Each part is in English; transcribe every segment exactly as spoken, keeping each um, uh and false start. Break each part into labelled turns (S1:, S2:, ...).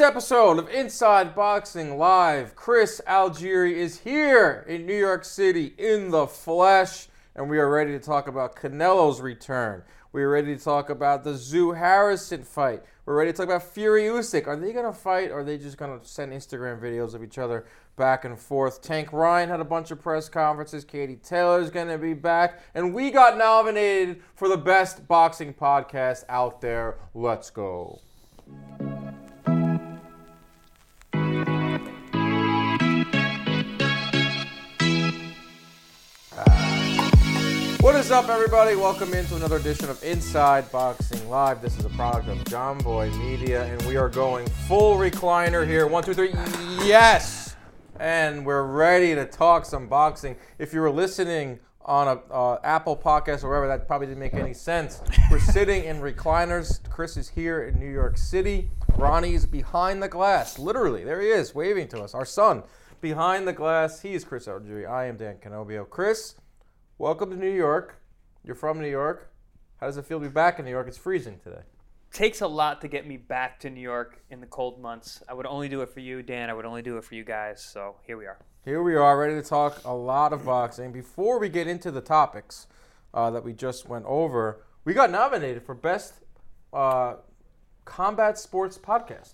S1: episode of Inside Boxing Live, Chris Algieri is here in New York City in the flesh, and we are ready to talk about Canelo's return. We are ready to talk about the Zoo Harrison fight. We're ready to talk about Fury Usyk. Are they going to fight, or are they just going to send Instagram videos of each other back and forth? Tank Ryan had a bunch of press conferences. Katie Taylor's going to be back. And we got nominated for the best boxing podcast out there. Let's go. What is up, everybody? Welcome into another edition of Inside Boxing Live. This is a product of John Boy Media, and we are going full recliner here. One, two, three. Yes! And we're ready to talk some boxing. If you were listening on a uh, Apple podcast or wherever, that probably didn't make any sense. We're sitting in recliners. Chris is here in New York City. Ronnie's behind the glass. Literally, there he is, waving to us. Our son, behind the glass. He is Chris Algieri. I am Dan Canobio. Chris, welcome to New York. You're from New York. How does it feel to be back in New York? It's freezing today.
S2: Takes a lot to get me back to New York in the cold months. I would only do it for you, Dan. I would only do it for you guys. So here we are.
S1: Here we are, ready to talk a lot of boxing. Before we get into the topics uh, that we just went over, we got nominated for Best uh, Combat Sports Podcast.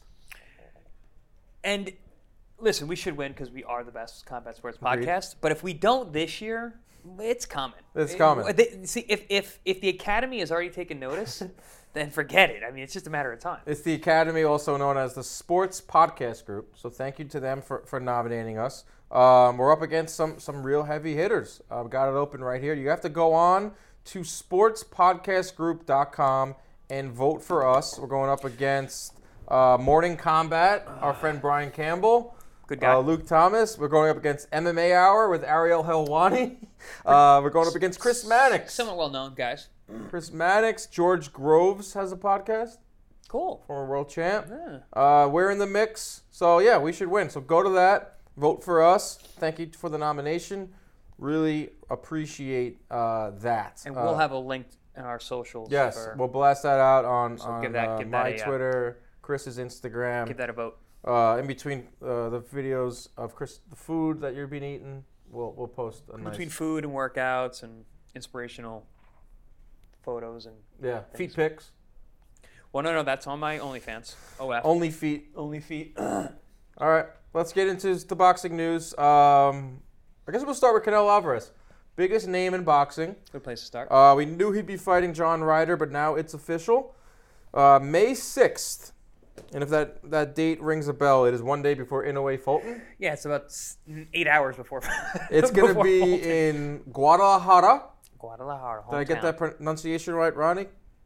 S2: And listen, we should win because we are the best combat sports podcast.
S1: Agreed.
S2: But if we don't this year, it's coming.
S1: It's coming.
S2: It, they, see, if, if, if the Academy has already taken notice, then forget it. I mean, it's just a matter of time.
S1: It's the Academy, also known as the Sports Podcast Group. So thank you to them for, for nominating us. Um, we're up against some some real heavy hitters. I've uh, got it open right here. You have to go on to sports podcast group dot com and vote for us. We're going up against uh, Morning Combat, our friend Brian Campbell.
S2: Good guy.
S1: Uh, Luke Thomas. We're going up against M M A Hour with Ariel Helwani. Uh, we're going up against Chris Mannix.
S2: Somewhat well-known, guys.
S1: Chris Mannix. George Groves has a podcast.
S2: Cool.
S1: Former world champ.
S2: Yeah.
S1: Uh, we're in the mix. So, yeah, we should win. So go to that. Vote for us. Thank you for the nomination. Really appreciate uh, that.
S2: And we'll
S1: uh,
S2: have a link in our socials.
S1: Yes,
S2: for,
S1: we'll blast that out on,
S2: So
S1: on
S2: give that-
S1: uh,
S2: give that
S1: my
S2: a, uh,
S1: Twitter, Chris's Instagram.
S2: give that a vote.
S1: Uh, in between uh, the videos of Chris, the food that you've been eating, we'll we'll post a
S2: In
S1: nice
S2: between food and workouts and inspirational photos and
S1: yeah
S2: things.
S1: feet pics.
S2: Well, no, no, that's on my OnlyFans. O F.
S1: Only feet.
S2: Only feet.
S1: All right, let's get into the boxing news. Um, I guess we'll start with Canelo Alvarez, biggest name in boxing.
S2: Good place to start.
S1: Uh, we knew he'd be fighting John Ryder, but now it's official. Uh, May sixth. And if that, that date rings a bell, it is one day before Inoue Fulton.
S2: Yeah, it's about s- eight hours before.
S1: It's going to
S2: before
S1: be
S2: Fulton.
S1: in Guadalajara.
S2: Guadalajara.
S1: Did I get
S2: hometown.
S1: that pronunciation right, Ronnie?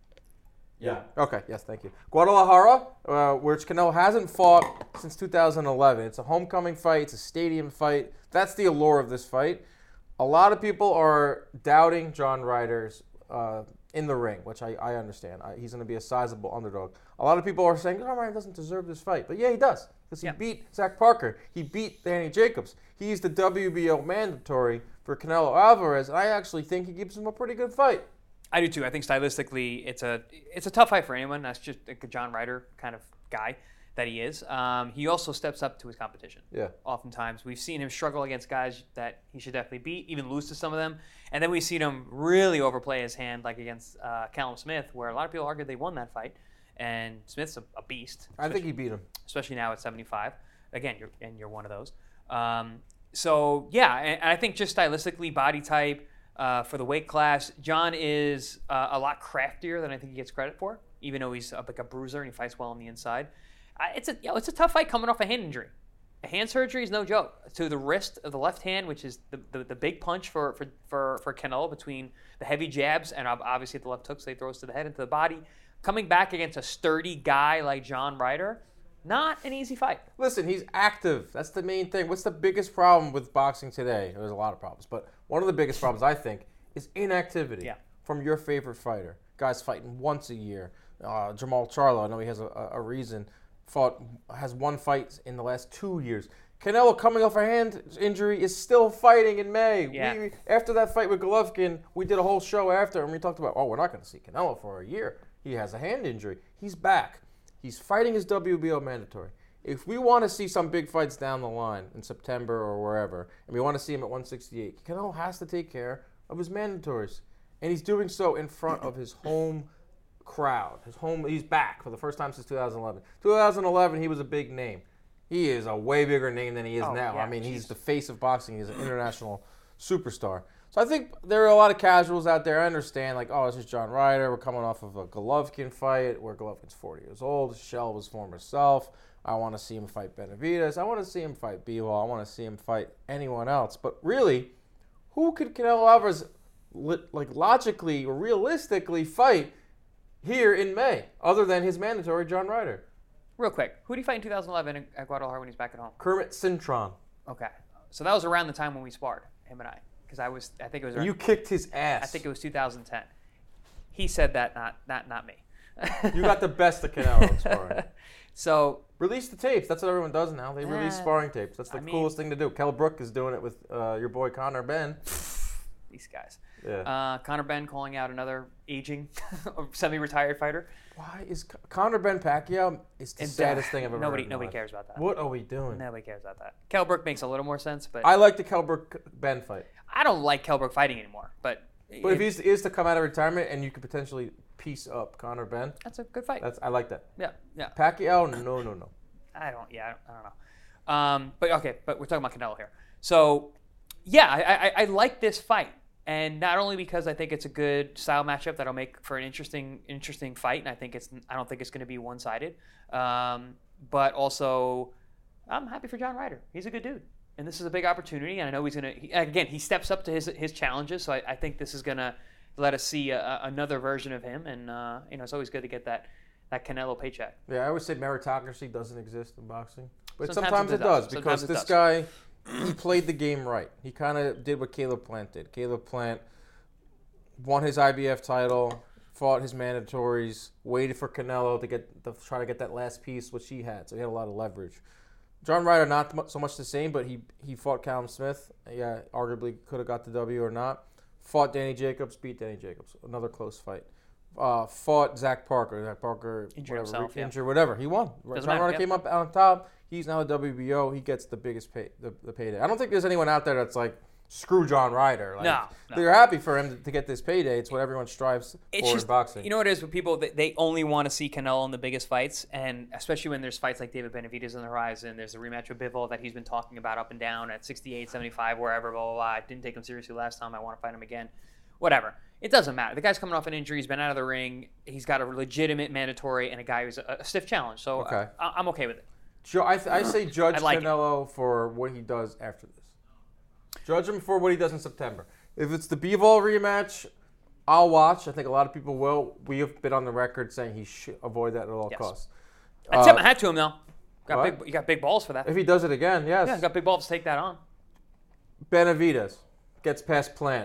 S3: Yeah.
S1: Okay, yes, thank you. Guadalajara, uh, which Canelo hasn't fought since two thousand eleven. It's a homecoming fight. It's a stadium fight. That's the allure of this fight. A lot of people are doubting John Ryder's uh, in the ring, which I, I understand. I, he's going to be a sizable underdog. A lot of people are saying, John Ryder doesn't deserve this fight. But yeah, he does. Because he
S2: Yeah.
S1: beat Zach Parker. He beat Danny Jacobs. He's the W B O mandatory for Canelo Alvarez. And I actually think he gives him a pretty good fight.
S2: I do too. I think stylistically, it's a it's a tough fight for anyone. That's just a John Ryder kind of guy that he is. Um, he also steps up to his competition.
S1: Yeah.
S2: Oftentimes, we've seen him struggle against guys that he should definitely beat, even lose to some of them, and then we've seen him really overplay his hand, like against uh, Callum Smith, where a lot of people argue they won that fight, and Smith's a, a beast.
S1: I think he beat him.
S2: Especially now at seventy-five. Again, you're and you're one of those. Um, so yeah, and, and I think just stylistically, body type uh, for the weight class, John is uh, a lot craftier than I think he gets credit for. Even though he's uh, like a bruiser and he fights well on the inside, uh, it's a you know, it's a tough fight coming off a hand injury. A hand surgery is no joke. To the wrist of the left hand, which is the, the, the big punch for, for, for, for Canelo between the heavy jabs and obviously the left hooks they throws to the head and to the body. Coming back against a sturdy guy like John Ryder, not an easy fight.
S1: Listen, he's active. That's the main thing. What's the biggest problem with boxing today? There's a lot of problems, but one of the biggest problems, I think, is inactivity
S2: Yeah.
S1: from your favorite fighter. Guys fighting once a year. Uh, Jamal Charlo, I know he has a, a reason, fought has one fight in the last two years. Canelo, coming off a hand injury, is still fighting in May.
S2: Yeah.
S1: We, after that fight with Golovkin, we did a whole show after, and we talked about, oh, we're not going to see Canelo for a year. He has a hand injury. He's back. He's fighting his W B O mandatory. If we want to see some big fights down the line in September or wherever, and we want to see him at one sixty-eight, Canelo has to take care of his mandatories. And he's doing so in front of his home crowd. His home, he's back for the first time since two thousand eleven. two thousand eleven, he was a big name. He is a way bigger name than he is
S2: oh,
S1: now.
S2: Yeah,
S1: I mean,
S2: geez.
S1: he's the face of boxing. He's an international superstar. So I think there are a lot of casuals out there. I understand, like, oh, this is John Ryder. We're coming off of a Golovkin fight where Golovkin's forty years old. Shell was former self. I want to see him fight Benavidez. I want to see him fight Bivol. I want to see him fight anyone else. But really, who could Canelo Alvarez, like, logically or realistically fight here in May, other than his mandatory John Ryder?
S2: Real quick, who did he fight in two thousand eleven at Guadalajara when he's back at home?
S1: Kermit Cintron.
S2: Okay, so that was around the time when we sparred, him and I, because I was, I think it was. Around,
S1: You kicked his ass.
S2: I think it was two thousand ten. He said that, not, not, not me.
S1: You got the best of Canelo in sparring.
S2: So
S1: release the tapes. That's what everyone does now. They release
S2: Uh,
S1: sparring tapes. That's the
S2: I mean-
S1: coolest thing to do. Kell Brook is doing it with uh, your boy Conor Ben.
S2: these guys.
S1: Yeah.
S2: Uh, Conor Ben calling out another aging, semi-retired fighter.
S1: Why is Con- Conor Ben Pacquiao? Is the
S2: And, uh,
S1: saddest thing I've ever
S2: nobody,
S1: heard. in my
S2: Nobody
S1: life.
S2: cares about that.
S1: What are we doing?
S2: Nobody cares about that. Kell Brook makes a little more sense, but
S1: I
S2: I,
S1: like the Kell Brook Ben fight.
S2: don't like Kell Brook fighting anymore. But,
S1: But if
S2: it-
S1: he's is to come out of retirement and you could potentially piece up Conor Ben,
S2: that's a good fight.
S1: that's I like that.
S2: Yeah, yeah.
S1: Pacquiao, no, no, no.
S2: I don't. Yeah, I don't, I don't know. Um, but okay, but we're talking about Canelo here. So, yeah, I, I, I like this fight, and not only because I think it's a good style matchup that'll make for an interesting, interesting fight, and I think it's. I don't think it's going to be one-sided, um, but also, I'm happy for John Ryder. He's a good dude, and this is a big opportunity. And I know he's going to. Again, he steps up to his his challenges, so I, I think this is going to let us see a, a, another version of him, and uh, you know, it's always good to get that. That Canelo paycheck.
S1: Yeah, I always say meritocracy doesn't exist in boxing, but
S2: Sometimes
S1: sometimes,
S2: it
S1: it does,
S2: does.
S1: because
S2: Sometimes it
S1: this
S2: does.
S1: guy, he played the game right. He kind of did what Caleb Plant did. Caleb Plant won his I B F title, fought his mandatories, waited for Canelo to get to try to get that last piece, which he had. So he had a lot of leverage. John Ryder, not mu- so much the same, but he he fought Callum Smith. Yeah, arguably could have got the W or not. Fought Danny Jacobs, beat Danny Jacobs. Another close fight. Uh, fought Zach Parker. Zach Parker
S2: Injured
S1: whatever,
S2: himself, yeah.
S1: injured, whatever. He won.
S2: Doesn't
S1: John
S2: matter,
S1: Ryder
S2: yeah.
S1: came up on top. He's now the W B O. He gets the biggest pay, the, the payday. I don't think there's anyone out there that's like, screw John Ryder. Like,
S2: No, no.
S1: They're happy for him to, to get this payday. It's what everyone strives
S2: It's
S1: for
S2: just,
S1: in boxing.
S2: you know what it is with people, that they only want to see Canelo in the biggest fights, and especially when there's fights like David Benavidez on the horizon. There's a rematch with Bivol that he's been talking about up and down at sixty-eight, seventy-five, wherever, blah, blah, blah. I didn't take him seriously last time. I want to fight him again. Whatever. It doesn't matter. The guy's coming off an injury. He's been out of the ring. He's got a legitimate mandatory and a guy who's a, a stiff challenge. So
S1: Okay.
S2: I, I'm okay with it.
S1: Ju- I, th- I say judge
S2: I like it.
S1: Canelo for what he does after this. Judge him for what he does in September. If it's the Bivol rematch, I'll watch. I think a lot of people will. We have been on the record saying he should avoid that at all
S2: Yes.
S1: costs.
S2: I tip my hat to him, though. Got
S1: what?
S2: big, you got big balls for that.
S1: If he does it again, yes.
S2: Yeah, got big balls to take that on.
S1: Benavidez gets past Plant.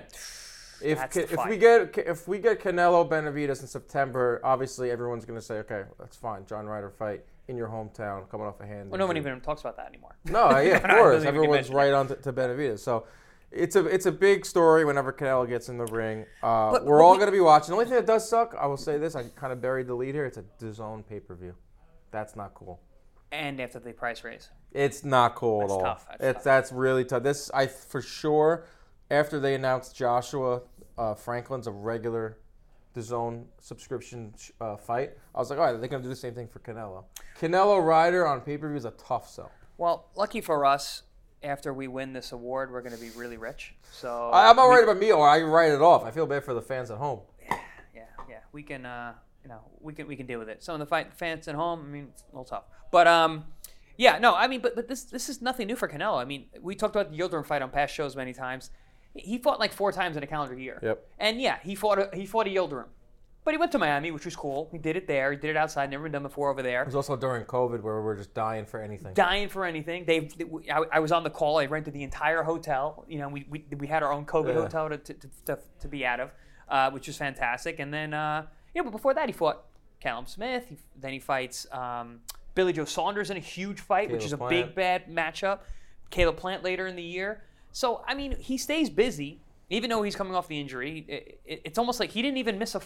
S1: If
S2: That's
S1: Ca-
S2: the
S1: if we
S2: fight.
S1: get if we get Canelo Benavidez in September, obviously everyone's going to say, okay, that's fine. John Ryder fight in your hometown, coming off a hand.
S2: Well, no one
S1: injury.
S2: even talks about that anymore.
S1: No, yeah, of
S2: I don't
S1: course.
S2: even
S1: Everyone's
S2: mention
S1: right on to, to Benavidez. So it's a it's a big story whenever Canelo gets in the ring. Uh,
S2: But-
S1: we're
S2: but
S1: all
S2: we-
S1: going to be watching. The only thing that does suck, I will say this, I kind of buried the lead here. It's a DAZN pay-per-view. That's not cool.
S2: And after the price raise.
S1: It's not cool
S2: That's
S1: at all.
S2: tough. That's
S1: it's
S2: tough.
S1: that's really tough. This I for sure after they announced Joshua uh, Franklin's a regular DAZN subscription uh, fight, I was like, all right, they're going to do the same thing for Canelo. Canelo Ryder on pay-per-view is a tough sell.
S2: Well, lucky for us, after we win this award, we're going to be really rich. So
S1: I, I'm not
S2: we-
S1: worried about me, or I write it off. I feel bad for the fans at home.
S2: Yeah, yeah, we can, uh, you know, we can we can deal with it. Some of the fight fans at home, I mean, it's a little tough, but um, yeah, no, I mean, but but this this is nothing new for Canelo. I mean, we talked about the Yildirim fight on past shows many times. He fought like four times in a calendar year.
S1: Yep.
S2: And yeah, he fought a, he fought a Yildirim, but he went to Miami, which was cool. He did it there. He did it outside. Never been done before over there.
S1: It was also during COVID where we were just dying for anything.
S2: Dying for anything. They, they I, I was on the call. I rented the entire hotel. You know, we we, we had our own COVID
S1: Yeah.
S2: hotel to, to, to, to be out of, uh, which was fantastic. And then, uh, yeah, but before that, he fought Callum Smith. He, then he fights um, Billy Joe Saunders in a huge fight, which
S1: Caleb
S2: is a
S1: Plant.
S2: big, bad matchup. Caleb Plant later in the year. So, I mean, he stays busy, even though he's coming off the injury. It, it, it's almost like he didn't even miss a fight.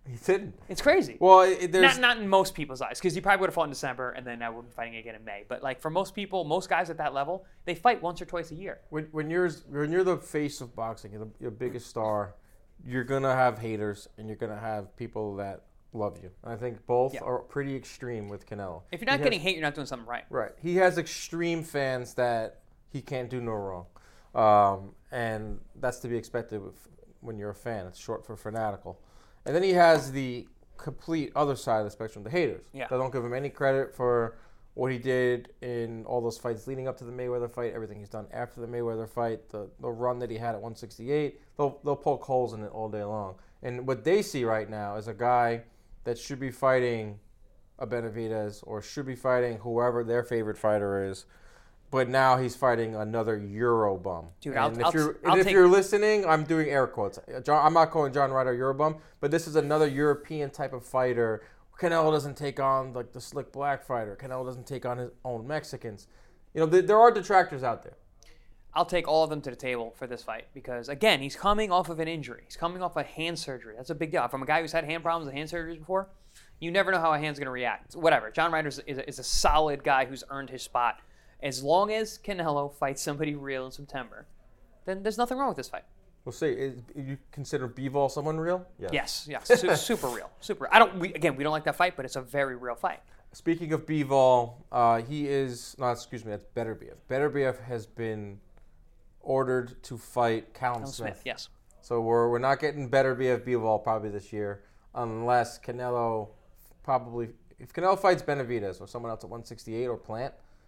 S1: He didn't.
S2: It's crazy.
S1: Well, it, there's
S2: Not, not in most people's eyes, because he probably would have fought in December, and then I would be fighting again in May. But like for most people, most guys at that level, they fight once or twice a year.
S1: when, when you're when you're the face of boxing, you're the your biggest star. You're gonna have haters, and you're gonna have people that love you. And I think both
S2: Yeah.
S1: are pretty extreme with Canelo.
S2: If you're not
S1: He
S2: getting
S1: has,
S2: hate, you're not doing something right.
S1: right, he has extreme fans that he can't do no wrong, um, and that's to be expected with, when you're a fan. It's short for fanatical. And then he has the complete other side of the spectrum, the haters.
S2: Yeah.
S1: That don't give him any credit for what he did in all those fights leading up to the Mayweather fight, everything he's done after the Mayweather fight, the, the run that he had at one sixty-eight. They'll, they'll poke holes in it all day long. And what they see right now is a guy that should be fighting a Benavidez or should be fighting whoever their favorite fighter is. But now he's fighting another Euro bum.
S2: Dude,
S1: and
S2: I'll-
S1: if,
S2: I'll-
S1: you're,
S2: I'll
S1: and if
S2: take-
S1: you're listening, I'm doing air quotes. John, I'm not calling John Ryder a Euro bum, but this is another European type of fighter. Canelo doesn't take on like the slick black fighter. Canelo doesn't take on his own Mexicans. You know, th- there are detractors out there.
S2: I'll take all of them to the table for this fight because, again, he's coming off of an injury. He's coming off a hand surgery. That's a big deal. From a guy who's had hand problems and hand surgeries before, you never know how a hand's going to react. Whatever. John Ryder is, is, a- is a solid guy who's earned his spot. As long as Canelo fights somebody real in September, then there's nothing wrong with this fight.
S1: We'll see. Is, you consider Bivol someone real?
S2: Yes, yes, su- super real, super. I don't. We, again, we don't like that fight, but it's a very real fight.
S1: Speaking of Bivol, uh, he is, no, excuse me, that's Beterbiev. Beterbiev has been ordered to fight Callum
S2: Callum
S1: Smith.
S2: Smith, yes.
S1: So we're, we're not getting Beterbiev Bivol probably this year unless Canelo probably, if Canelo fights Benavidez or someone else at one sixty-eight or Plant,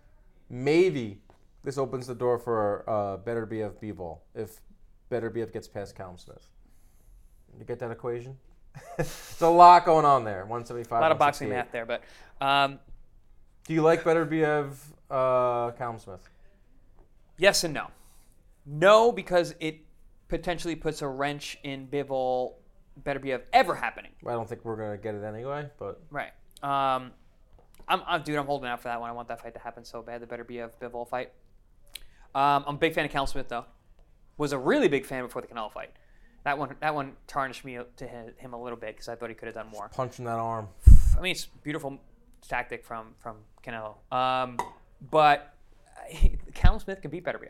S1: maybe this opens the door for uh, Beterbiev Bivol if Beterbiev gets past Callum Smith. You get that equation? There's a lot going on there. one seventy-five,
S2: A lot of boxing
S1: one
S2: math there, but um,
S1: Do you like Beterbiev, uh, Callum Smith?
S2: yes and no. No, because it potentially puts a wrench in Bivol Beterbiev ever happening.
S1: I don't think we're gonna get it anyway, but
S2: Right. Um, I'm, I'm, dude, I'm holding out for that one. I want that fight to happen so bad. The Beterbiev Bivol fight. Um, I'm a big fan of Callum Smith, though. Was a really big fan before the Canelo fight. That one, that one tarnished me to him a little bit because I thought he could have done more.
S1: punching that arm.
S2: I mean, it's a beautiful tactic from from Canelo. Um, but he, Callum Smith can beat Beterbiev.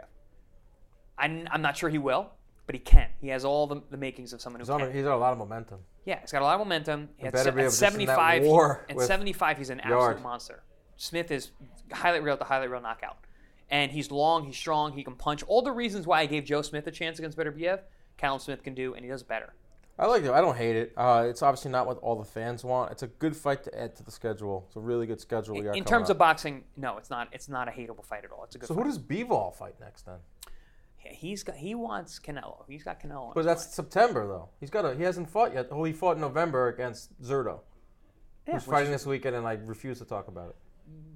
S2: I'm, I'm not sure he will, but he can. He has all the, the makings of someone who
S1: He's on.
S2: can.
S1: A, he's got a lot of momentum.
S2: Yeah, he's got a lot of momentum. He
S1: And
S2: had se-
S1: Beterbiev
S2: at
S1: just in that
S2: seventy-five,
S1: war
S2: at
S1: with
S2: seventy-five, he's an
S1: Yard.
S2: absolute monster. Smith is highlight reel to highlight reel knockout. And he's long, he's strong, he can punch. All the reasons why I gave Joe Smith a chance against Beterbiev, Callum Smith can do, and he does better.
S1: I like it. I don't hate it. Uh, it's obviously not what all the fans want. It's a good fight to add to the schedule. It's a really good schedule. We
S2: In,
S1: got
S2: in
S1: coming
S2: terms
S1: up.
S2: of boxing, no, it's not. It's not a hateable fight at all. It's a good
S1: So
S2: fight.
S1: who does Bivol fight next then?
S2: Yeah, he's got. He wants Canelo. He's got Canelo. on
S1: But
S2: his
S1: that's
S2: mind.
S1: September though. He's got a. He hasn't fought yet. Oh, he fought in November against Zurdo,
S2: Yeah,
S1: who's
S2: which
S1: fighting
S2: is-
S1: this weekend, and I refuse to talk about it.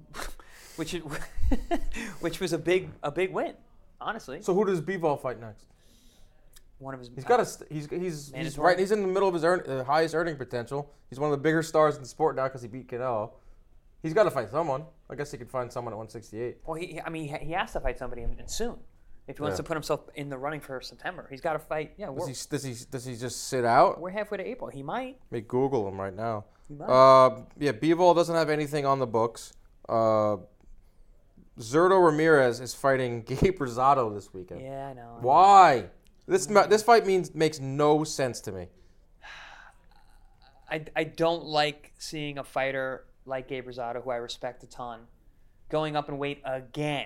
S2: which is, which was a big a big win, honestly.
S1: So who does Bivol fight next?
S2: One of his.
S1: He's got a. st- He's he's he's
S2: Mandatory?
S1: right. He's in the middle of his earn, uh, highest earning potential. He's one of the bigger stars in the sport now because he beat Canelo. He's got to fight someone. I guess he could find someone at one sixty-eight.
S2: Well, he. I mean, he he has to fight somebody and and soon. If he wants
S1: Yeah.
S2: to put himself in the running for September, he's got to fight. Yeah,
S1: Does
S2: we're,
S1: he does he does he just sit out?
S2: we're halfway to April. He might.
S1: Let me Google him right now.
S2: He might.
S1: Uh, yeah, Bivol doesn't have anything on the books. Uh, Zurdo Ramirez is fighting Gabe Rosado this weekend.
S2: yeah, I know.
S1: Why? This ma- this fight means makes no sense to me.
S2: I, I don't like seeing a fighter like Gabe Rosado, who I respect a ton, going up in weight again,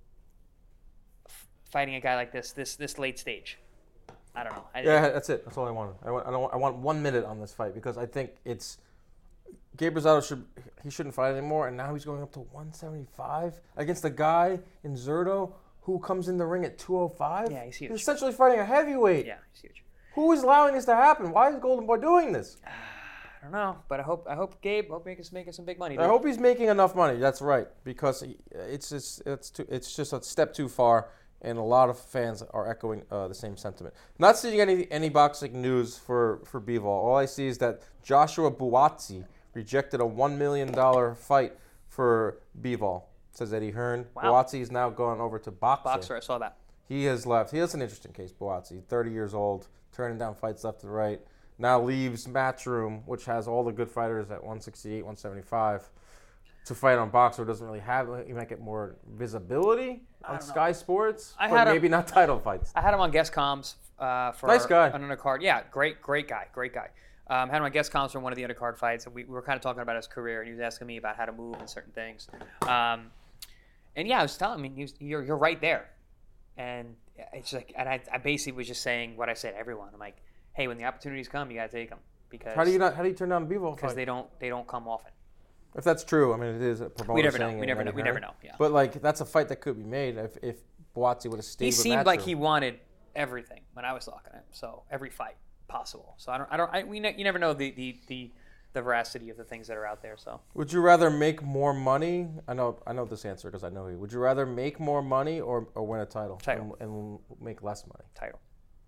S2: f- fighting a guy like this this this late stage. I don't know. I,
S1: Yeah, that's it. That's all I wanted. I want I, don't want, I want one minute on this fight because I think it's Gabe Rosado should he shouldn't fight anymore, and now he's going up to one seventy-five against a guy in Zurdo who comes in the ring at two oh five.
S2: Yeah, he's huge.
S1: He's essentially fighting a heavyweight.
S2: Yeah, he's huge.
S1: Who is allowing this to happen? Why is Golden Boy doing this?
S2: I don't know, but I hope I hope Gabe hope make us making some big money.
S1: I
S2: dude.
S1: hope he's making enough money. That's right, because he, it's just it's too, it's just a step too far, and a lot of fans are echoing uh, the same sentiment. Not seeing any any boxing news for for Bivol. All I see is that Joshua Buatsi rejected a one million dollar fight for Bivol. Says Eddie Hearn.
S2: Wow.
S1: Buatsi is now going over to boxing.
S2: Boxer, I saw that.
S1: He has left. He has an interesting case. Buatsi, thirty years old, turning down fights left and right. now leaves Matchroom, which has all the good fighters at one sixty-eight, one seventy-five, to fight on Boxer. Doesn't really have. You might get more visibility on Sky Sports,
S2: I
S1: but
S2: had
S1: maybe
S2: him,
S1: not title fights.
S2: I had him on guest comms uh, for
S1: Nice guy.
S2: an undercard. Yeah, great, great guy, great guy. Um, had him on guest comms for one of the undercard fights, and we, we were kind of talking about his career, and he was asking me about how to move and certain things. Um, and yeah, I was telling him, he was, you're you're right there, and it's like, and I, I basically was just saying what I said to everyone. I'm like, hey, when the opportunities come, you gotta take them because
S1: How do you not? How do you turn down the Bivol
S2: because
S1: fight?
S2: they don't they don't come often.
S1: If that's true, I mean, it is a promoter.
S2: We never know.
S1: saying
S2: We
S1: it,
S2: never
S1: Eddie
S2: know. We
S1: Hearn.
S2: never know. Yeah.
S1: But like, that's a fight that could be made if if Buatsi would have stayed.
S2: He
S1: with
S2: seemed like
S1: Matchroom.
S2: he wanted everything when I was talking to him. So every fight possible. So I don't. I don't. I, we. Ne- you never know the, the the the veracity of the things that are out there. So
S1: Would you rather make more money? I know. I know this answer because I know you. Would you rather make more money or, or win a title,
S2: Title.
S1: And, and make less money?
S2: title.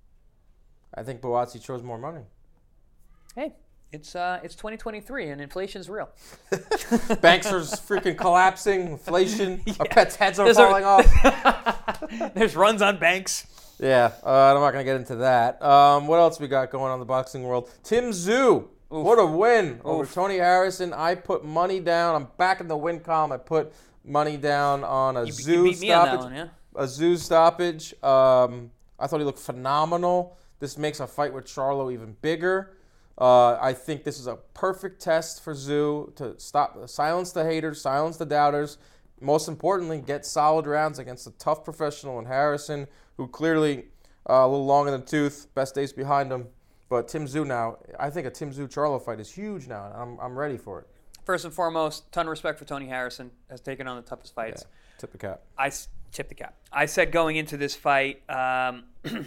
S1: I think Buatsi chose more money.
S2: Hey, it's uh it's twenty twenty-three and inflation's real.
S1: Banks are freaking collapsing. Inflation. Our pets' heads are
S2: There's
S1: falling
S2: a-
S1: off.
S2: There's runs on banks.
S1: Yeah, uh, I'm not gonna get into that. Um, what else we got going on in the boxing world? Tim Tszyu, what a win over
S2: Oof.
S1: Tony Harrison. I put money down. I'm back in the win column. I put money down on a
S2: You,
S1: Tszyu
S2: you beat me on that
S1: stoppage.
S2: one, yeah.
S1: A Tszyu stoppage. Um, I thought he looked phenomenal. This makes a fight with Charlo even bigger. Uh, I think this is a perfect test for Tszyu to stop, silence the haters, silence the doubters. Most importantly, get solid rounds against a tough professional in Harrison, who clearly uh, a little long in the tooth. Best days behind him. But Tim Tszyu now, I think a Tim Tszyu Charlo fight is huge now. And I'm I'm ready for it.
S2: First and foremost, ton of respect for Tony Harrison. Has taken on the toughest fights.
S1: Yeah, tip the cap.
S2: I s- tip the cap. I said going into this fight, um,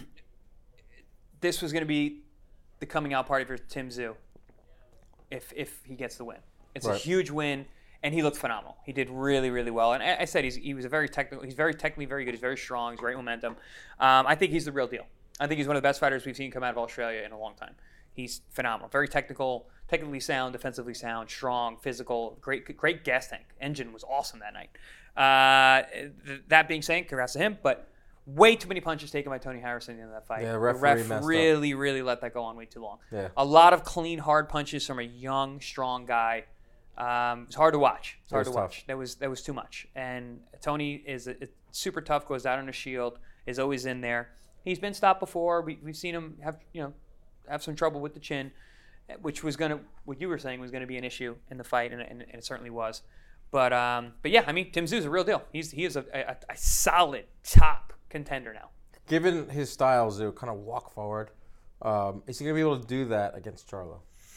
S2: this was going to be the coming out party for Tim Tszyu. If if he gets the win, it's
S1: Right.
S2: a huge win, and he looked phenomenal. He did really really well. And I, I said he's he was a very technical. He's very technically very good. He's very strong. He's great momentum. Um, I think he's the real deal. I think he's one of the best fighters we've seen come out of Australia in a long time. He's phenomenal. Very technical, technically sound, defensively sound, strong, physical, great great gas tank. Engine was awesome that night. Uh, th- that being said, congrats to him, but way too many punches taken by Tony Harrison in that fight.
S1: Yeah,
S2: the
S1: referee
S2: ref
S1: messed up.
S2: really, really let that go on way too long.
S1: Yeah.
S2: A lot of clean, hard punches from a young, strong guy. Um, it's hard to watch. It's hard
S1: was
S2: to
S1: tough.
S2: watch. That was that was too much. And Tony is a, it's super tough. Goes out on a shield. Is always in there. He's been stopped before. We, we've seen him have you know have some trouble with the chin, which was gonna what you were saying was gonna be an issue in the fight, and, and, and it certainly was. But um, but yeah, I mean Tim Tszyu is a real deal. He's he is a, a, a solid top contender now.
S1: Given his style, Tszyu, kind of walk forward, um, is he going to be able to do that against Charlo?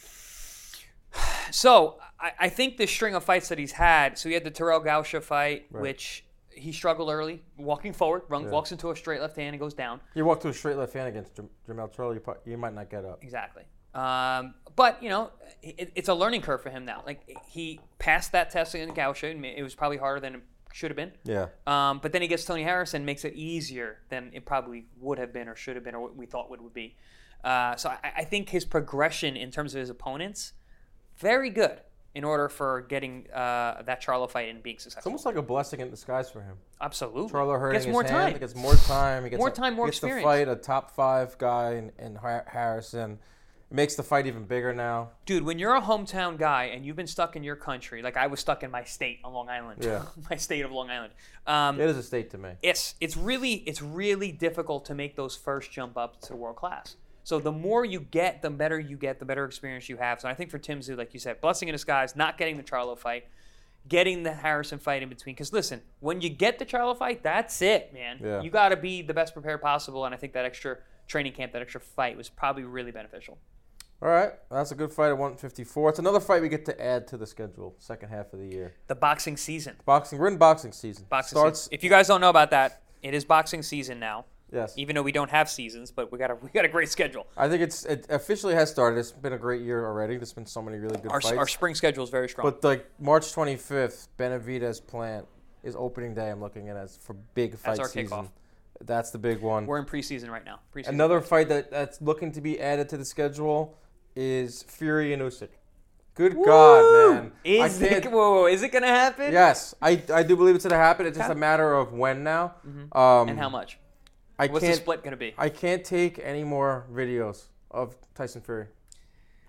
S2: So I, I think the string of fights that he's had. So he had the Terrell Gausha fight,
S1: Right.
S2: which he struggled early, walking forward, run,
S1: Yeah.
S2: walks into a straight left hand and goes down.
S1: You walk to a straight left hand against Jam- Jamel Charlo, you, pro- you might not get up.
S2: Exactly. Um, but you know, it, it's a learning curve for him now. Like he passed that test against Gausha, and it was probably harder than it should have been.
S1: Yeah.
S2: Um, but then he gets Tony Harrison, makes it easier than it probably would have been or should have been or what we thought it would be. Uh, so I, I think his progression in terms of his opponents, very good in order for getting uh, that Charlo fight and being
S1: It's
S2: successful.
S1: almost like a blessing in disguise for him.
S2: Absolutely.
S1: Charlo hurting
S2: Gets
S1: his
S2: more
S1: hand.
S2: time.
S1: He gets more time. He gets
S2: More
S1: a-
S2: time, more
S1: gets
S2: experience.
S1: to fight a top five guy in, in Har- Harrison. It makes the fight even bigger now.
S2: Dude, when you're a hometown guy and you've been stuck in your country, like I was stuck in my state on Long Island,
S1: Yeah.
S2: my state of Long Island. Um,
S1: It is a state to me.
S2: it's it's really it's really difficult to make those first jump up to world class. So the more you get, the better you get, the better experience you have. So I think for Tim Tszyu, like you said, blessing in disguise, not getting the Charlo fight, getting the Harrison fight in between. Because listen, when you get the Charlo fight, that's it, man.
S1: Yeah.
S2: You got to be the best prepared possible. And I think that extra training camp, that extra fight was probably really beneficial.
S1: All right. That's a good fight at one fifty-four. It's another fight we get to add to the schedule, second half of the year.
S2: The boxing season.
S1: Boxing. We're in boxing season.
S2: Boxing
S1: Starts.
S2: season. If you guys don't know about that, it is boxing season now.
S1: Yes.
S2: Even though we don't have seasons, but we got a we got a great schedule.
S1: I think it's it officially has started. It's been a great year already. There's been so many really good
S2: Our
S1: fights.
S2: our spring schedule is very strong.
S1: But like March twenty-fifth, Benavidez plant is opening day. I'm looking at as for big fight
S2: That's our
S1: season.
S2: kickoff.
S1: That's the big one.
S2: We're in preseason right now. Preseason.
S1: Another fight that, that's looking to be added to the schedule is Fury and Usyk. Good God, man!
S2: Is
S1: I
S2: it,
S1: can't,
S2: whoa, whoa, is it gonna happen?
S1: yes, I, I do believe it's gonna happen. It's just
S2: Okay.
S1: a matter of when now.
S2: Mm-hmm.
S1: Um,
S2: And how much?
S1: I
S2: What's the
S1: can't.
S2: split gonna be?
S1: I can't take any more videos of Tyson Fury.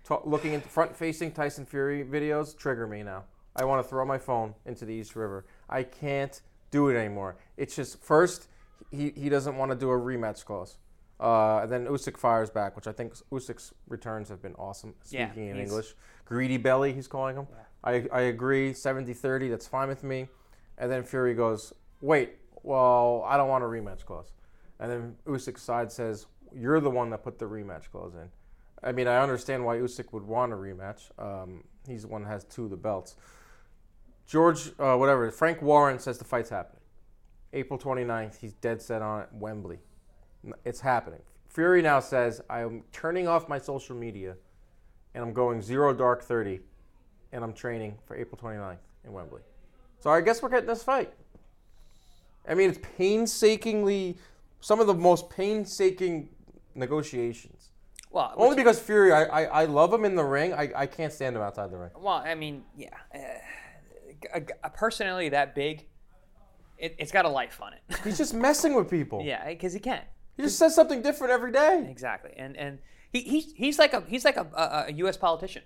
S1: ta- looking into front-facing Tyson Fury videos trigger me now. I want to throw my phone into the East River. I can't do it anymore. It's just, first, he, he doesn't want to do a rematch clause. Uh, and then Usyk fires back, which I think Usyk's returns have been awesome, speaking
S2: Yeah,
S1: in
S2: he's-
S1: English. Greedy belly, he's calling him.
S2: Yeah.
S1: I, I agree, seventy thirty, that's fine with me. And then Fury goes, wait, well, I don't want a rematch clause. And then Usyk's side says, you're the one that put the rematch clause in. I mean, I understand why Usyk would want a rematch. Um, he's the one that has two of the belts. George, uh, whatever, Frank Warren says the fight's happening. April twenty-ninth, he's dead set on it, Wembley. It's happening. Fury now says, I'm turning off my social media, and I'm going zero dark thirty, and I'm training for April twenty-ninth in Wembley. So I guess we're getting this fight. I mean, it's painstakingly, some of the most painstaking negotiations.
S2: Well,
S1: Only
S2: which-
S1: because Fury, I, I, I love him in the ring. I, I can't stand him outside the ring.
S2: Well, I mean, yeah, uh, a, a personality that big, it, it's got a life on it.
S1: He's just messing with people.
S2: Yeah, because he can.
S1: He just says something different every day.
S2: Exactly, and and he, he's he's like a he's like a, a, a U S politician.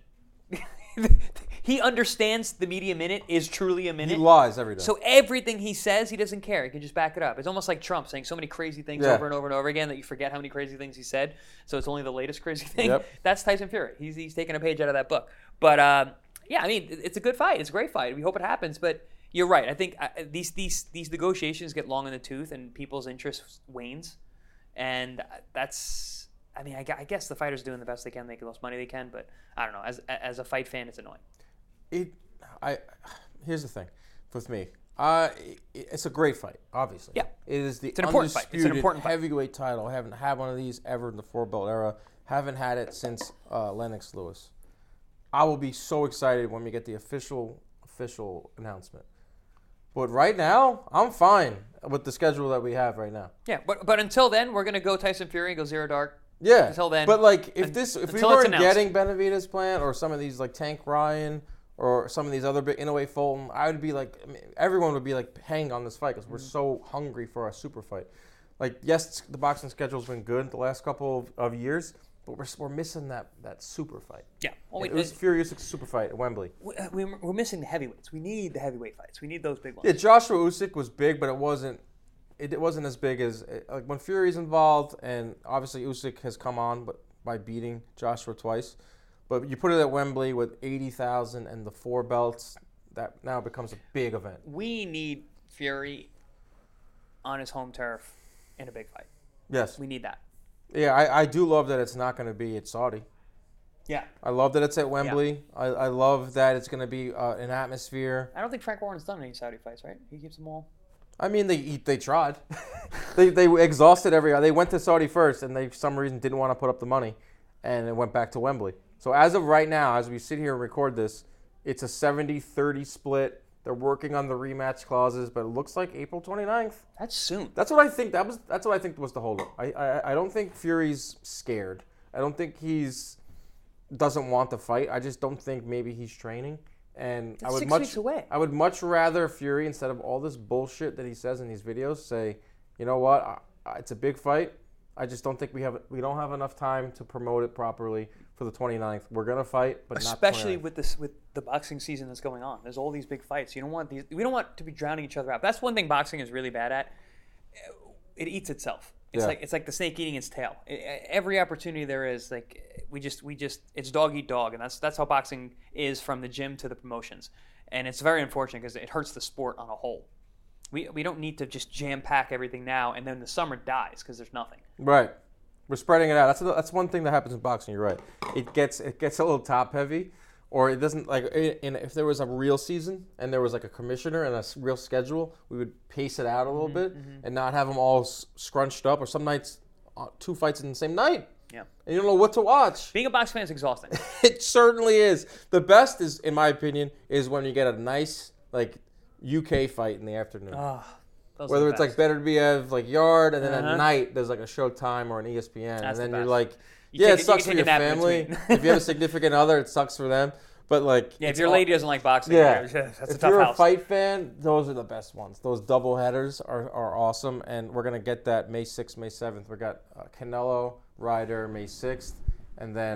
S2: He understands the media minute is truly a
S1: He
S2: minute.
S1: lies every day.
S2: So everything he says, he doesn't care. He can just back it up. It's almost like Trump saying so many crazy things
S1: Yeah.
S2: over and over and over again that you forget how many crazy things he said. So it's only the latest crazy thing.
S1: Yep.
S2: That's Tyson Fury. He's he's taking a page out of that book. But um, yeah, I mean, it's a good fight. It's a great fight. We hope it happens. But you're right. I think uh, these these these negotiations get long in the tooth, and people's interest wanes. And that's, I mean, I, gu- I guess the fighters are doing the best they can, making the most money they can. But I don't know. As as a fight fan, it's annoying.
S1: It, I, here's the thing with me. Uh, it, it's a great fight, obviously.
S2: Yeah.
S1: It is the
S2: It's an important fight. It's an
S1: undisputed
S2: important fight.
S1: heavyweight title. I haven't had one of these ever in the four belt era. Haven't had it since uh, Lennox Lewis. I will be so excited when we get the official official announcement. But right now, I'm fine with the schedule that we have right now.
S2: Yeah, but but until then, we're gonna go Tyson Fury and go zero dark.
S1: Yeah.
S2: Until then-
S1: But like, if
S2: un-
S1: this, if we
S2: until it's
S1: weren't
S2: announced.
S1: getting Benavidez Plant or some of these like Tank Ryan or some of these other big Inoue Fulton, I would be like, I mean, everyone would be like hanging on this fight because we're
S2: Mm-hmm.
S1: so hungry for a super fight. Like, yes, the boxing schedule's been good the last couple of, of years, but we're we're missing that that super fight.
S2: Yeah, well, we,
S1: It was Furious super fight at Wembley.
S2: we, uh, we- we're missing the heavyweights. We need the heavyweight fights. We need those big ones.
S1: Yeah, Joshua Usyk was big, but it wasn't. It, it wasn't as big as like when Fury's involved, and obviously Usyk has come on, but by beating Joshua twice. But you put it at Wembley with eighty thousand and the four belts, that now becomes a big event.
S2: We need Fury on his home turf in a big fight.
S1: Yes.
S2: We need that.
S1: Yeah, I, I do love that it's not going to be at Saudi.
S2: Yeah.
S1: I love that it's at Wembley. I, I love that it's going to be uh, an atmosphere.
S2: I don't think Frank Warren's done any Saudi fights, right? He keeps them all.
S1: I mean, they they tried. they they exhausted every. They went to Saudi first, and they for some reason didn't want to put up the money, and it went back to Wembley. So as of right now, as we sit here and record this, it's a seventy thirty split. They're working on the rematch clauses, but it looks like April twenty-ninth.
S2: That's soon.
S1: That's what I think. That was that's what I think was the holdup. I I, I don't think Fury's scared. I don't think he's doesn't want to fight. I just don't think maybe he's training. And
S2: That's
S1: I would
S2: six
S1: much
S2: weeks away.
S1: I would much rather Fury, instead of all this bullshit that he says in these videos, say, you know what, I, I, it's a big fight. I just don't think we have we don't have enough time to promote it properly for the twenty-ninth. We're gonna fight, but
S2: Especially
S1: not
S2: with this with the boxing season that's going on. There's all these big fights. You don't want these. We don't want to be drowning each other out. That's one thing boxing is really bad at. It eats itself. It's
S1: Yeah.
S2: like it's like the snake eating its tail. It- every opportunity there is, like we just we just it's dog eat dog, and that's that's how boxing is from the gym to the promotions. And it's very unfortunate because it hurts the sport on a whole. We we don't need to just jam pack everything now and then the summer dies because there's nothing.
S1: Right. We're spreading it out. That's that's one thing that happens in boxing. You're right. It gets it gets a little top heavy, or it doesn't like. In, if there was a real season and there was like a commissioner and a s- real schedule, we would pace it out a little bit and not have them all s- scrunched up. Or some nights, uh, two fights in the same night,
S2: Yeah.
S1: and you don't know what to watch.
S2: Being a box fan is exhausting.
S1: It certainly is. The best is, in my opinion, is when you get a nice like U K fight in the afternoon.
S2: Oh, those are
S1: Whether
S2: the
S1: it's like
S2: best.
S1: Better to Be Ev, like Yard, and then
S2: Uh-huh.
S1: at night there's like a Showtime or an E S P N,
S2: That's
S1: and then
S2: the
S1: you're
S2: best.
S1: like,
S2: You
S1: yeah,
S2: take
S1: it
S2: a-
S1: sucks
S2: you
S1: for
S2: can
S1: your
S2: take a nap in
S1: family.
S2: between.
S1: If you have a significant other, it sucks for them. But like,
S2: Yeah, if
S1: it's
S2: your
S1: all-
S2: lady doesn't like boxing,
S1: yeah,
S2: that's a
S1: if
S2: tough
S1: you're
S2: house.
S1: a fight fan, those are the best ones. Those double headers are, are awesome, and we're gonna get that May sixth, May seventh. We got uh, Canelo Ryder May sixth, and then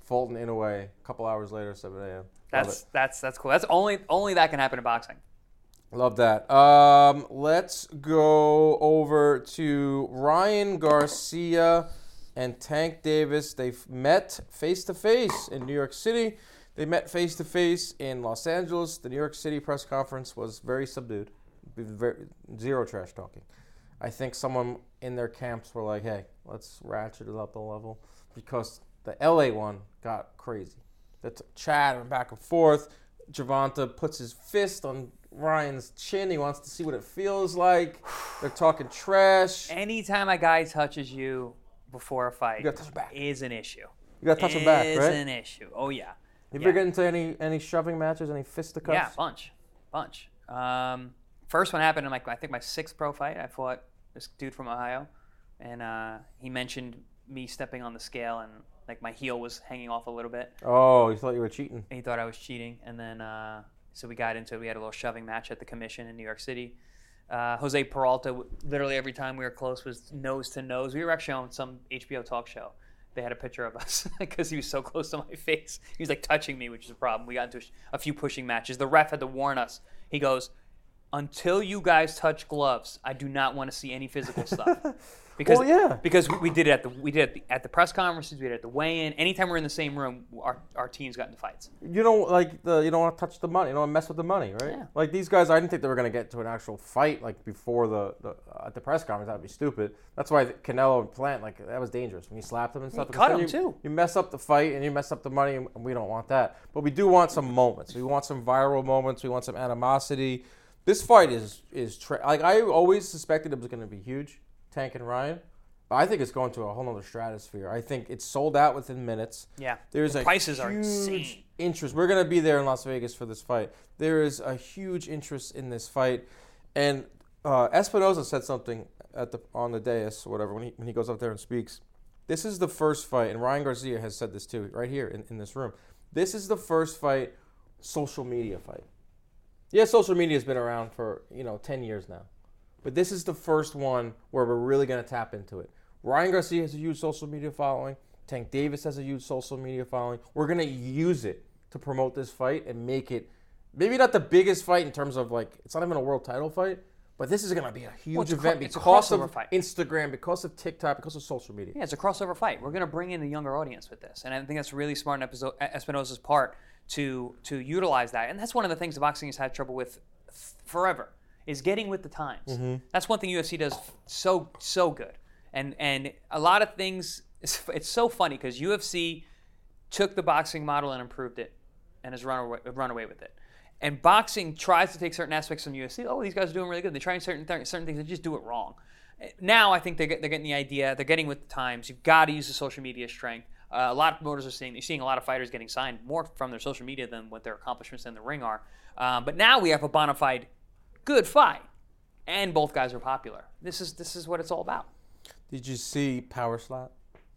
S1: Fulton Inoue, a couple hours later, seven a.m.
S2: That's that's that's cool. That's only only that can happen in boxing.
S1: Love that. Um, let's go over to Ryan Garcia and Tank Davis. They've met face-to-face in New York City. They met face-to-face in Los Angeles. The New York City press conference was very subdued. Very, zero trash talking. I think someone in their camps were like, hey, let's ratchet it up a level because the L A one got crazy. That's chat and back and forth. Gervonta puts his fist on Ryan's chin. He wants to see what it feels like. They're talking trash.
S2: Anytime a guy touches you before a fight
S1: You gotta touch him back.
S2: is an issue.
S1: You gotta touch him back,
S2: Is
S1: right?
S2: an issue. Oh, yeah.
S1: You
S2: yeah.
S1: ever get into any any shoving matches, any fisticuffs?
S2: Yeah, bunch. Bunch. Um, first one happened in, like, I think my sixth pro fight. I fought this dude from Ohio, and uh, he mentioned me stepping on the scale, and, like, my heel was hanging off a little bit.
S1: Oh, you thought you were cheating.
S2: And he thought I was cheating, and then uh, so we got into it. We had a little shoving match at the commission in New York City. Uh, Jose Peralta, literally every time we were close, was nose to nose. We were actually on some H B O talk show. They had a picture of us because he was so close to my face. He was like touching me, which is a problem. We got into a few pushing matches. The ref had to warn us. He goes, until you guys touch gloves, I do not want to see any physical stuff. Because,
S1: Well, yeah.
S2: because we, we did it at the we did it at the, at the press conferences, we did it at the weigh-in. Anytime we're in the same room, our, our teams got into fights.
S1: You don't like the you don't want to touch the money. You don't want to mess with the money, right?
S2: Yeah.
S1: Like these guys, I didn't think they were gonna get to an actual fight like before the, the uh, at the press conference. That'd be stupid. That's why Canelo and Plant, like that was dangerous when he slapped him and stuff.
S2: He
S1: Because
S2: cut
S1: then
S2: him,
S1: you,
S2: too.
S1: You mess up the fight and you mess up the money, and we don't want that. But we do want some moments. We want some viral moments. We want some animosity. This fight is is tra- like I always suspected it was gonna be huge, Tank and Ryan. I think it's going to a whole other stratosphere. I think it's sold out within minutes.
S2: Yeah.
S1: There's
S2: The
S1: a
S2: prices are
S1: huge
S2: insane.
S1: interest. We're going to be there in Las Vegas for this fight. There is a huge interest in this fight. And uh, Espinoza said something at the on the dais or whatever when he, when he goes up there and speaks. This is the first fight, and Ryan Garcia has said this too, right here in, in this room. This is the first fight, social media fight. Yeah, social media has been around for, you know, ten years now. But this is the first one where we're really going to tap into it. Ryan Garcia has a huge social media following. Tank Davis has a huge social media following. We're going to use it to promote this fight and make it maybe not the biggest fight in terms of, like, it's not even a world title fight, but this is going to be a huge
S2: Well, it's a
S1: event
S2: cro- it's a
S1: because
S2: crossover
S1: of
S2: fight.
S1: Instagram, because of TikTok, because of social media.
S2: Yeah, it's a crossover fight. We're going to bring in a younger audience with this, and I think that's really smart on Episo- Espinoza's part to to utilize that. And that's one of the things the boxing has had trouble with f- forever is getting with the times.
S1: Mm-hmm.
S2: That's one thing U F C does so so good, and and a lot of things. It's, it's so funny because U F C took the boxing model and improved it, and has run away, run away with it. And boxing tries to take certain aspects from U F C. Oh, these guys are doing really good. They try certain th- certain things. They just do it wrong. Now I think they're, get, they're getting the idea. They're getting with the times. You've got to use the social media strength. Uh, a lot of promoters are seeing. They're seeing a lot of fighters getting signed more from their social media than what their accomplishments in the ring are. Um, but now we have a bona fide good fight, and both guys are popular. This is this is what it's all about.
S1: Did you see Power Slap?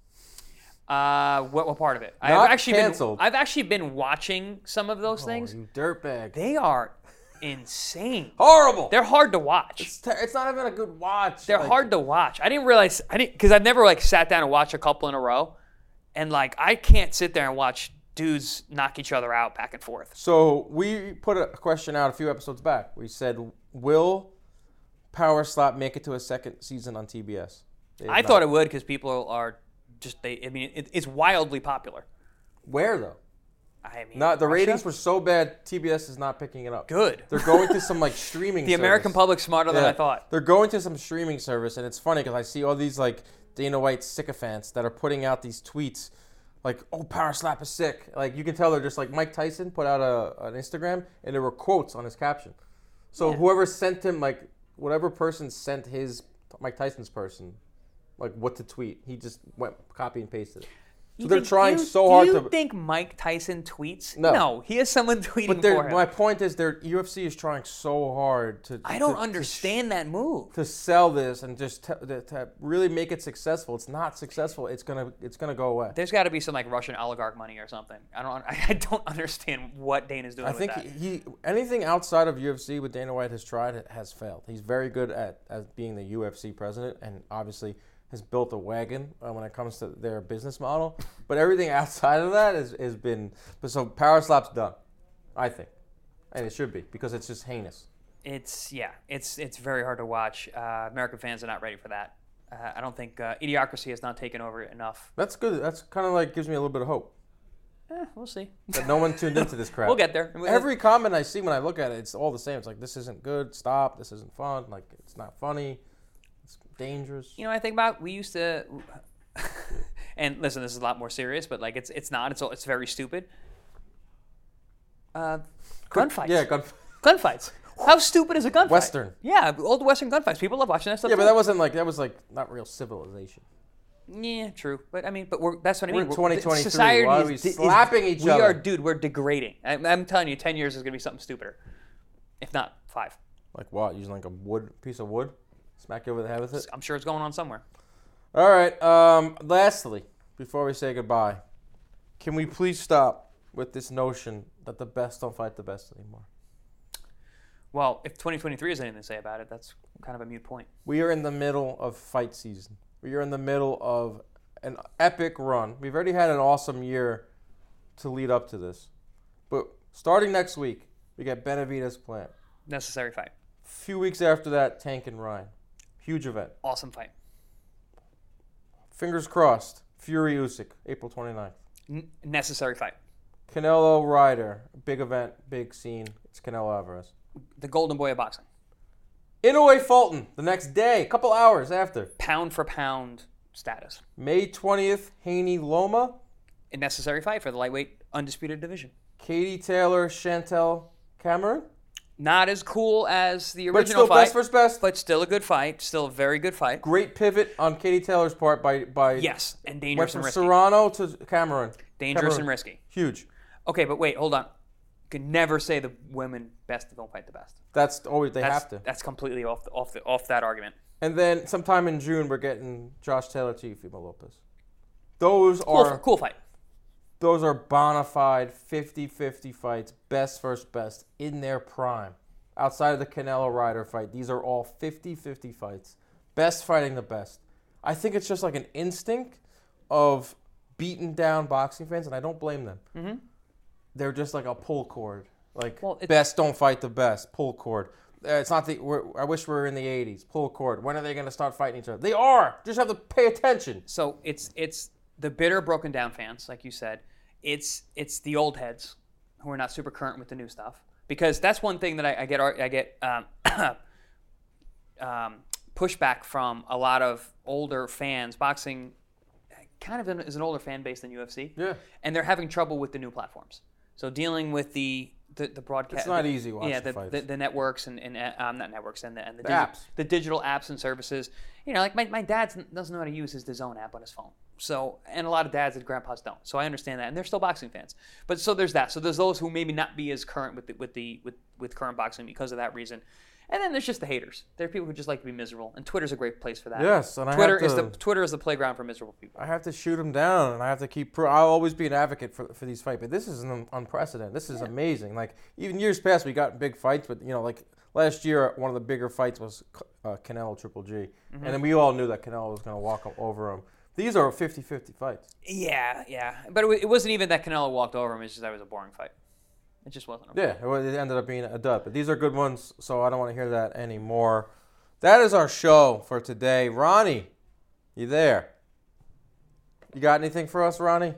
S2: Uh, what, what part of it?
S1: Not
S2: I've actually
S1: canceled.
S2: been I've actually been watching some of those things.
S1: Oh, you dirtbag.
S2: They are insane.
S1: Horrible.
S2: They're hard to watch.
S1: It's, ter- it's not even a good watch.
S2: They're
S1: Like,
S2: hard to watch. I didn't realize I didn't because I've never like sat down and watched a couple in a row, and like I can't sit there and watch dudes knock each other out back and forth.
S1: So we put a question out a few episodes back. We said, will Power Slap make it to a second season on T B S?
S2: I thought it would because people are just they. I mean, it, it's wildly popular.
S1: Where though?
S2: I mean,
S1: Not the
S2: Russia?
S1: ratings were so bad. T B S is not picking it up.
S2: Good.
S1: They're going to some like streaming.
S2: The American
S1: service.
S2: public's smarter than
S1: Yeah.
S2: I thought.
S1: They're going to some streaming service, and it's funny because I see all these like Dana White sycophants that are putting out these tweets, like, "Oh, Power Slap is sick." Like you can tell they're just like Mike Tyson put out a an Instagram, and there were quotes on his caption. So
S2: Yeah.
S1: whoever sent him, like whatever person sent his Mike Tyson's person, like what to tweet, he just went copy and pasted it. So
S2: You
S1: they're
S2: think-
S1: trying
S2: do you-
S1: so hard
S2: Do you
S1: to.
S2: think Mike Tyson tweets?
S1: No.
S2: he has someone tweeting
S1: But
S2: for
S1: they're-
S2: him.
S1: my point is, their U F C is trying so hard to.
S2: I don't
S1: to- to
S2: understand that move.
S1: to sell this and just to, to, to really make it successful. It's not successful. It's gonna it's gonna go away.
S2: There's got to be some like Russian oligarch money or something. I don't. I don't understand what Dana's doing
S1: I
S2: with
S1: think
S2: that.
S1: he anything outside of U F C what Dana White has tried has failed. He's very good at, at being the U F C president, and obviously has built a wagon uh, when it comes to their business model. But everything outside of that has, has been. But so Power Slap's done, I think, and it should be because it's just heinous.
S2: It's yeah, it's it's very hard to watch. Uh, American fans are not ready for that. Uh, I don't think uh, Idiocracy has not taken over enough.
S1: That's good. That's kind of like gives me a little bit of hope.
S2: Eh, we'll see.
S1: That no one tuned into this crap.
S2: We'll get there.
S1: Every comment I see when I look at it, it's all the same. It's like, this isn't good. Stop. This isn't fun. Like, it's not funny. It's dangerous.
S2: You know, I think about we used to, and listen, this is a lot more serious, but like it's it's not. It's it's very stupid. Uh, gunfights.
S1: Yeah, gun.
S2: Gunfights. How stupid is a gunfight?
S1: Western.
S2: Yeah, old Western gunfights. People love watching that stuff.
S1: Yeah,
S2: too.
S1: but that wasn't like that was like not real civilization.
S2: Yeah, true. But I mean, but we're, that's what I
S1: We're
S2: mean.
S1: in twenty twenty-three.
S2: Society
S1: Why are
S2: is
S1: we
S2: de- is-
S1: slapping each
S2: we
S1: other?
S2: are, dude. We're degrading. I'm, I'm telling you, ten years is gonna be something stupider, if not five.
S1: Like what? Using like a wood piece of wood, smack you over the head with it.
S2: I'm sure it's going on somewhere.
S1: All right. Um. Lastly, before we say goodbye, can we please stop with this notion that the best don't fight the best anymore?
S2: Well, if twenty twenty-three has anything to say about it, that's kind of a mute point.
S1: We are in the middle of fight season. We are in the middle of an epic run. We've already had an awesome year to lead up to this. But starting next week, we get Benavidez Plant.
S2: Necessary fight.
S1: A few weeks after that, Tank and Ryan. Huge event.
S2: Awesome fight.
S1: Fingers crossed. Fury Usyk, April twenty-ninth.
S2: N- necessary fight.
S1: Canelo Ryder. Big event, big scene. It's Canelo Alvarez.
S2: The golden boy of boxing.
S1: Inoue Fulton, the next day, a couple hours after.
S2: Pound for pound status.
S1: May twentieth, Haney Loma.
S2: A necessary fight for the lightweight undisputed division.
S1: Katie Taylor, Chantel Cameron.
S2: Not as cool as the
S1: But
S2: original
S1: still
S2: fight,
S1: best versus best.
S2: but still a good fight. Still a very good fight.
S1: Great pivot on Katie Taylor's part by by
S2: Yes, and
S1: went
S2: dangerous
S1: from
S2: and risky.
S1: Serrano to Cameron.
S2: Dangerous
S1: Cameron.
S2: and risky.
S1: Huge.
S2: Okay, but wait, hold on. You can never say the women best don't fight the best.
S1: That's always they
S2: That's,
S1: have to.
S2: That's completely off the, off the, off that argument.
S1: And then sometime in June we're getting Josh Taylor to Teofimo Lopez. Those
S2: Cool,
S1: are
S2: cool fight.
S1: those are bona fide fifty-fifty fights, best versus best in their prime. Outside of the Canelo Ryder fight, these are all fifty-fifty fights. Best fighting the best. I think it's just like an instinct of beaten down boxing fans, and I don't blame them.
S2: Mm-hmm.
S1: They're just like a pull cord. Like,
S2: Well, it-
S1: best don't fight the best. Pull cord. Uh, it's not the. We're, I wish we were in the eighties. Pull cord. When are they going to start fighting each other? They are. Just have to pay attention.
S2: So it's it's the bitter, broken down fans, like you said. It's it's the old heads who are not super current with the new stuff, because that's one thing that I, I get I get um, um, pushback from a lot of older fans. Boxing kind of is an older fan base than U F C,
S1: Yeah.
S2: and they're having trouble with the new platforms. So dealing with the the, the broadcast,
S1: It's not
S2: the,
S1: easy watching
S2: yeah, the,
S1: fights.
S2: the, the networks and, and uh, um, not networks and the, and the,
S1: The
S2: digi-
S1: apps.
S2: the digital apps and services. You know, like my, my dad doesn't know how to use his DAZN app on his phone. So, and a lot of dads and grandpas don't. So I understand that, and they're still boxing fans. But so there's that. So there's those who maybe not be as current with the, with the with with current boxing because of that reason. And then there's just the haters. There are people who just like to be miserable, and Twitter's a great place for that.
S1: Yes, and I
S2: Twitter
S1: have
S2: is
S1: to-
S2: the Twitter is the playground for miserable people.
S1: I have to shoot them down, and I have to keep. Pro- I'll always be an advocate for for these fights, but this is an unprecedented. This is amazing. Like even years past, we got big fights, but you know, like last year, one of the bigger fights was uh, Canelo Triple G,
S2: Mm-hmm.
S1: and then we all knew that Canelo was going to walk over him. These are fifty-fifty fights.
S2: Yeah, yeah. But it, wa- it wasn't even that Canelo walked over him. It's just that it was a boring fight. It just wasn't. A
S1: Yeah, it wa- it ended up being a dud, but these are good ones, so I don't want to hear that anymore. That is our show for today. Ronnie, you there? You got anything for us, Ronnie?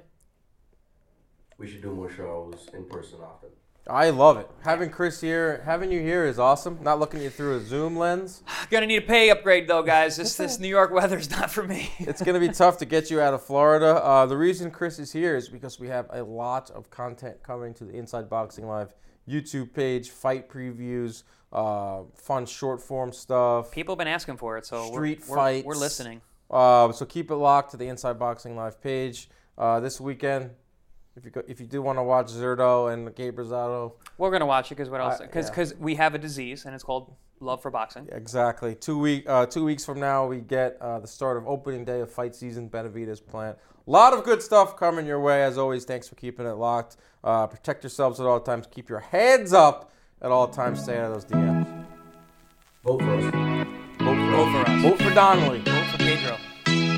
S3: We should do more shows in person often.
S1: I love it. Having Chris here, having you here is awesome. Not looking at you through a Zoom lens.
S2: Gonna need a pay upgrade though, guys. This this New York weather's not for me.
S1: It's going to be tough to get you out of Florida. Uh, the reason Chris is here is because we have a lot of content coming to the Inside Boxing Live YouTube page, fight previews, uh, fun short form stuff.
S2: People have been asking for it, so
S1: Street
S2: we're,
S1: fights.
S2: We're, we're listening.
S1: Uh, so keep it locked to the Inside Boxing Live page. Uh, this weekend, if you go, if you do want to watch Zerto and Gabe Rosado,
S2: We're gonna watch it because what else?
S1: Uh,
S2: Because
S1: yeah.
S2: because we have a disease and it's called love for boxing.
S1: exactly. Two week, uh, two weeks from now, we get uh, the start of opening day of fight season. Benavidez Plant. A lot of good stuff coming your way. As always, thanks for keeping it locked. Uh, protect yourselves at all times. Keep your heads up at all times. Stay out of those D Ms.
S3: Vote for us.
S1: Vote for,
S2: Vote for us.
S1: Vote for Donnelly.
S2: Vote for Pedro.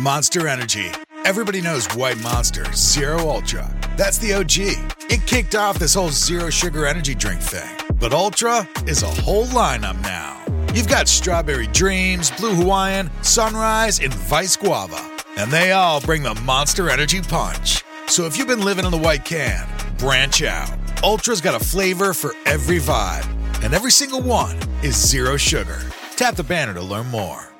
S4: Monster Energy. Everybody knows White Monster Zero Ultra. That's the O G. It kicked off this whole zero sugar energy drink thing. But Ultra is a whole lineup now. You've got Strawberry Dreams, Blue Hawaiian, Sunrise, and Vice Guava. And they all bring the Monster Energy punch. So if you've been living in the white can, branch out. Ultra's got a flavor for every vibe. And every single one is zero sugar. Tap the banner to learn more.